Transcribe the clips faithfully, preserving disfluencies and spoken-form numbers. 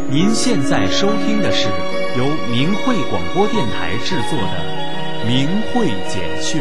您现在收听的是由明慧广播电台制作的《明慧简讯》。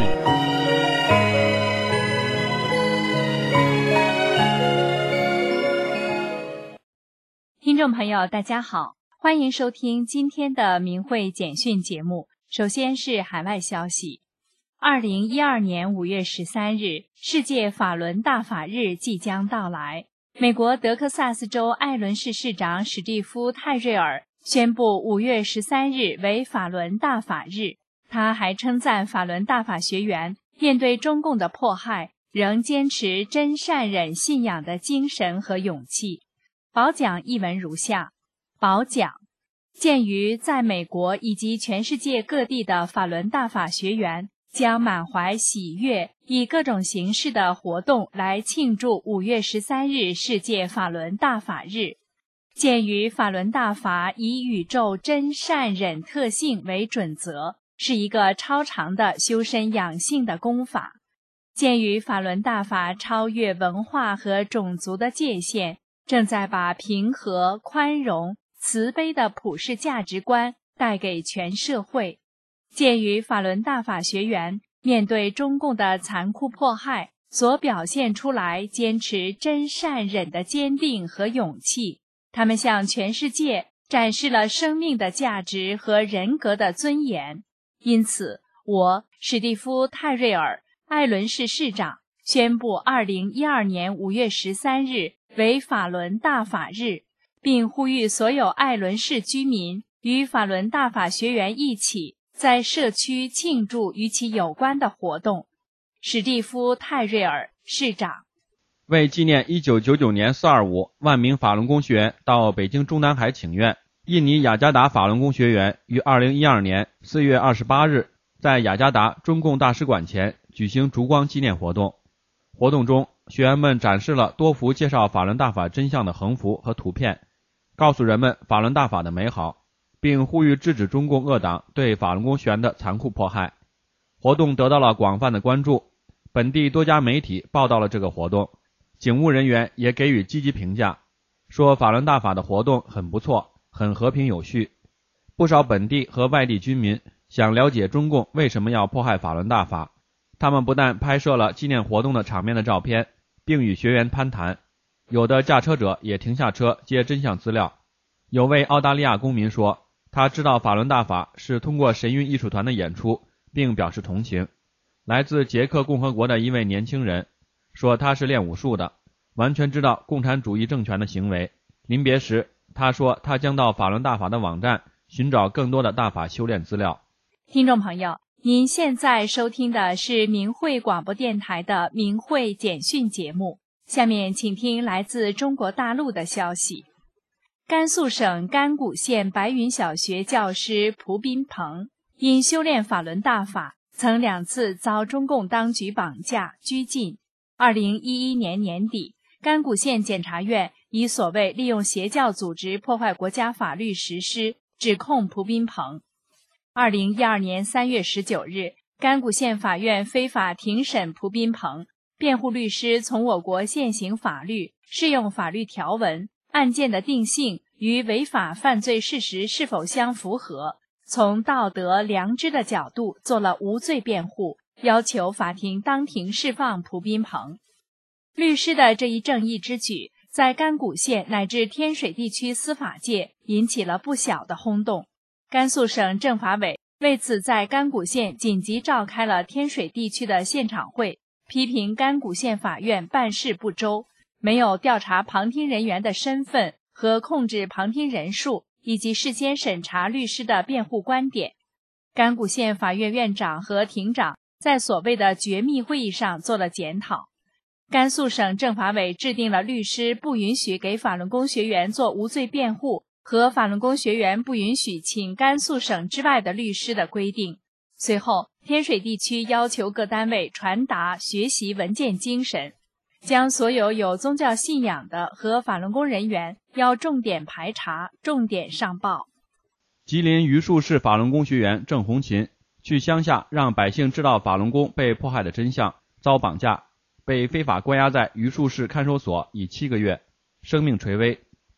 听众朋友，大家好，欢迎收听今天的明慧简讯节目。首先是海外消息。二零一二年五月十三日，世界法轮大法日即将到来。美国德克萨斯州艾伦市市长史蒂夫·泰瑞尔宣布五月十三日为法轮大法日。他还称赞法轮大法学员面对中共的迫害，仍坚持真善忍信仰的精神和勇气。褒奖译文如下：褒奖，鉴于在美国以及全世界各地的法轮大法学员将满怀喜悦，以各种形式的活动来庆祝五月十三日世界法轮大法日。鉴于法轮大法以宇宙真善忍特性为准则，是一个超长的修身养性的功法。鉴于法轮大法超越文化和种族的界限，正在把平和、宽容、慈悲的普世价值观带给全社会。鉴于法轮大法学员面对中共的残酷迫害所表现出来坚持真善忍的坚定和勇气，他们向全世界展示了生命的价值和人格的尊严。因此，我史蒂夫·泰瑞尔，艾伦市市长，宣布二零一二年五月十三日为法轮大法日，并呼吁所有艾伦市居民与法轮大法学员一起在社区庆祝与其有关的活动。史蒂夫·泰瑞尔市长。 为纪念一九九九年四二五万名法轮功学员到北京中南海请愿，印尼雅加达法轮功学员于二零一二年四月二十八日在雅加达中共大使馆前举行烛光纪念活动。活动中，学员们展示了多幅介绍法轮大法真相的横幅和图片，告诉人们法轮大法的美好，并呼吁制止中共恶党对法轮功学员的残酷迫害。活动得到了广泛的关注，本地多家媒体报道了这个活动，警务人员也给予积极评价，说法轮大法的活动很不错，很和平有序。不少本地和外地居民想了解中共为什么要迫害法轮大法，他们不但拍摄了纪念活动的场面的照片，并与学员攀谈，有的驾车者也停下车接真相资料。有位澳大利亚公民说，他知道法轮大法是通过神韵艺术团的演出，并表示同情。来自捷克共和国的一位年轻人说，他是练武术的，完全知道共产主义政权的行为。临别时，他说他将到法轮大法的网站寻找更多的大法修炼资料。 听众朋友，您现在收听的是明慧广播电台的明慧简讯节目，下面请听来自中国大陆的消息。甘肃省甘谷县白云小学教师蒲斌鹏因修炼法轮大法，曾两次遭中共当局绑架拘禁。二零一一年年底，甘谷县检察院以所谓利用邪教组织破坏国家法律实施指控蒲斌鹏。二零一二年三月十九日，甘谷县法院非法庭审蒲斌鹏，辩护律师从我国现行法律、适用法律条文、案件的定性与违法犯罪事实是否相符合，从道德良知的角度做了无罪辩护，要求法庭当庭释放蒲斌鹏。律师的这一正义之举，在甘谷县乃至天水地区司法界引起了不小的轰动。甘肃省政法委为此在甘谷县紧急召开了天水地区的现场会，批评甘谷县法院办事不周，没有调查旁听人员的身份和控制旁听人数，以及事先审查律师的辩护观点。甘谷县法院院长和庭长在所谓的绝密会议上做了检讨。甘肃省政法委制定了律师不允许给法轮功学员做无罪辩护和法轮功学员不允许请甘肃省之外的律师的规定。随后，天水地区要求各单位传达学习文件精神，将所有有宗教信仰的和法轮功人员要重点排查，重点上报。 吉林榆树市法轮功学员郑红琴去乡下让百姓知道法轮功被迫害的真相，遭绑架，被非法关押在榆树市看守所已七个月，生命垂危。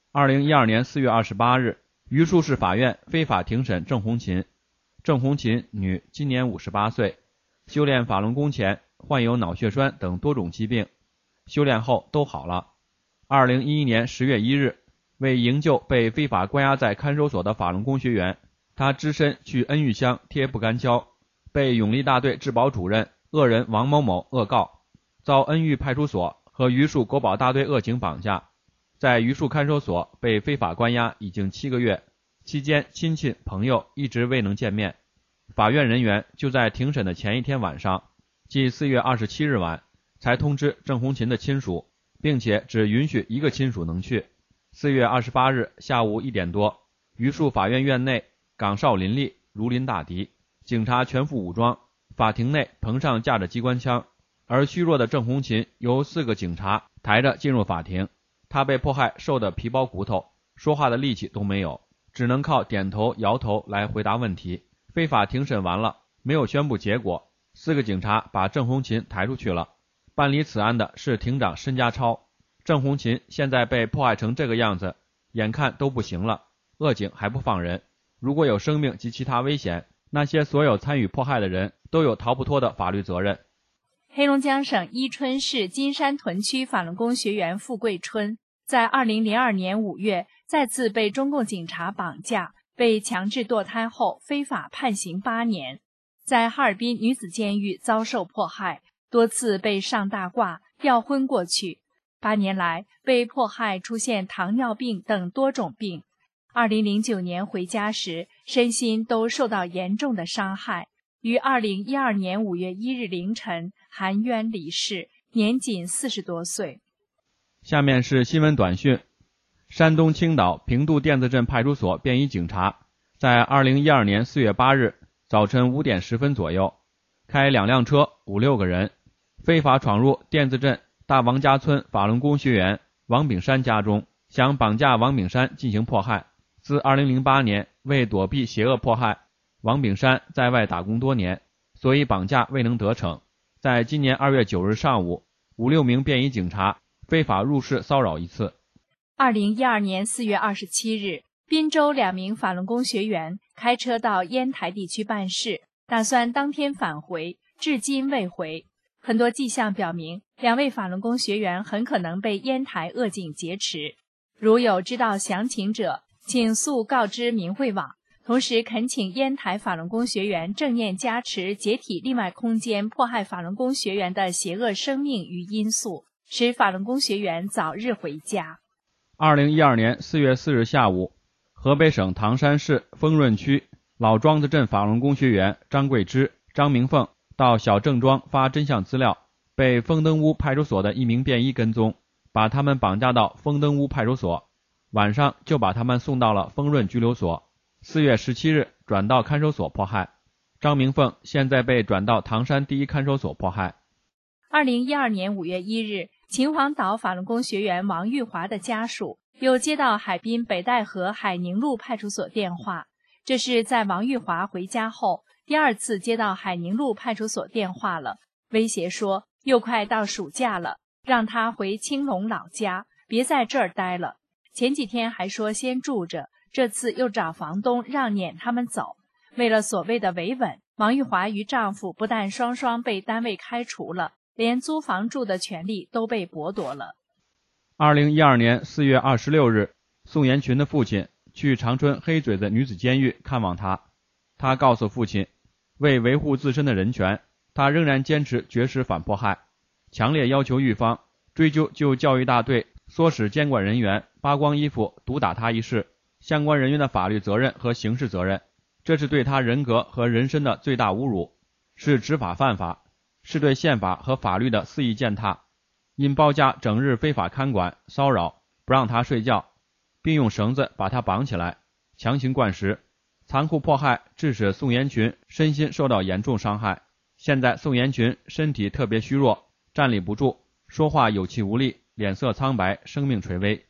二零一二年四月二十八日，榆树市法院非法庭审郑红琴。郑红琴，女，今年五十八岁，修炼法轮功前患有脑血栓等多种疾病，修炼后都好了。二零一一年十月一日，为营救被非法关押在看守所的法轮功学员，他只身去恩玉乡贴不干胶，被永利大队治保主任恶人王某某恶告，遭恩玉派出所和榆树国保大队恶警绑架，在榆树看守所被非法关押已经七个月，期间亲戚朋友一直未能见面。法院人员就在庭审的前一天晚上，即四月二十七日晚，才通知郑红琴的亲属，并且只允许一个亲属能去。四月二十八日下午一点多，榆树法院院内岗哨林立，如临大敌，警察全副武装，法庭内棚上架着机关枪，而虚弱的郑红琴由四个警察抬着进入法庭。他被迫害瘦得皮包骨头，说话的力气都没有，只能靠点头摇头来回答问题。非法庭审完了，没有宣布结果，四个警察把郑红琴抬出去了。办理此案的是庭长申家超。郑红琴现在被迫害成这个样子，眼看都不行了，恶警还不放人，如果有生命及其他危险，那些所有参与迫害的人都有逃不脱的法律责任。 黑龙江省伊春市金山屯区法轮功学员付桂春，在二零零二年五月再次被中共警察绑架，被强制堕胎后非法判刑八年，在哈尔滨女子监狱遭受迫害，多次被上大挂、吊昏过去。八年来被迫害出现糖尿病等多种病。二零零九年回家时，身心都受到严重的伤害。于二零一二年五月一日凌晨含冤离世，年仅四十多岁。 下面是新闻短讯。山东青岛平度甸子镇派出所便衣警察在二零一二年四月八日早晨五点十分左右，开两辆车五六个人，非法闯入甸子镇大王家村法轮功学员王炳山家中，想绑架王炳山进行迫害。自二零零八年为躲避邪恶迫害，王炳山在外打工多年，所以绑架未能得逞。在今年二月九日上午，五六名便衣警察非法入室骚扰一次。 二零一二年四月二十七日，滨州两名法轮功学员开车到烟台地区办事，打算当天返回，至今未回。很多迹象表明，两位法轮功学员很可能被烟台恶警劫持。如有知道详情者，请速告知明慧网。同时恳请烟台法轮功学员正念加持解体另外空间迫害法轮功学员的邪恶生命与因素，使法轮功学员早日回家。 二零一二年四月四日下午，河北省唐山市丰润区老庄子镇法轮功学员张桂芝、张明凤到小郑庄发真相资料，被丰登屋派出所的一名便衣跟踪，把他们绑架到丰登屋派出所，晚上就把他们送到了丰润拘留所。四月十七日转到看守所迫害。张明凤现在被转到唐山第一看守所迫害。 二零一二年五月一日，秦皇岛法轮功学员王玉华的家属又接到海滨北戴河海宁路派出所电话，这是在王玉华回家后第二次接到海宁路派出所电话了，威胁说又快到暑假了，让他回青龙老家，别在这儿待了。前几天还说先住着，这次又找房东让撵他们走。为了所谓的维稳，王玉华与丈夫不但双双被单位开除了，连租房住的权利都被剥夺了。 二零一二年四月二十六日，宋延群的父亲去长春黑嘴子女子监狱看望他。他告诉父亲，为维护自身的人权，他仍然坚持绝食反迫害，强烈要求狱方追究就教育大队唆使监管人员扒光衣服毒打他一事相关人员的法律责任和刑事责任，这是对他人格和人身的最大侮辱，是执法犯法，是对宪法和法律的肆意践踏。因包家整日非法看管骚扰，不让他睡觉，并用绳子把他绑起来，强行灌食，残酷迫害，致使宋延群身心受到严重伤害。现在宋延群身体特别虚弱，站立不住，说话有气无力，脸色苍白，生命垂危。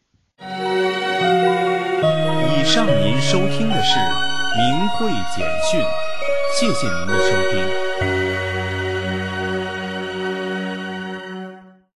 以上您收听的是明慧简讯，谢谢您的收听。